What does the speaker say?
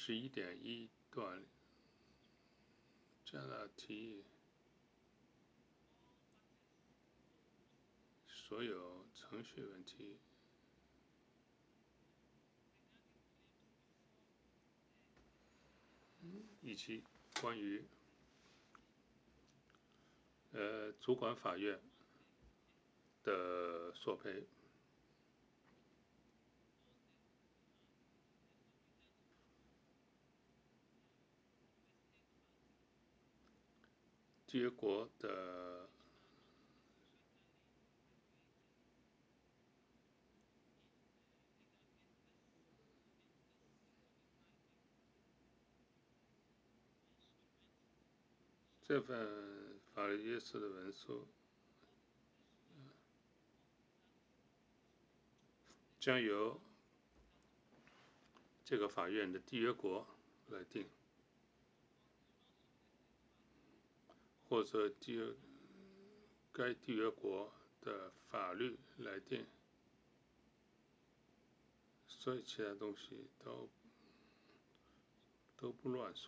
11.1段加纳提议所有程序问题以及关于主管法院的索赔。缔约国的这份法律约束的文书将由这个法院的缔约国来定，或者该缔约国的法律来定，所以其他东西都不乱说。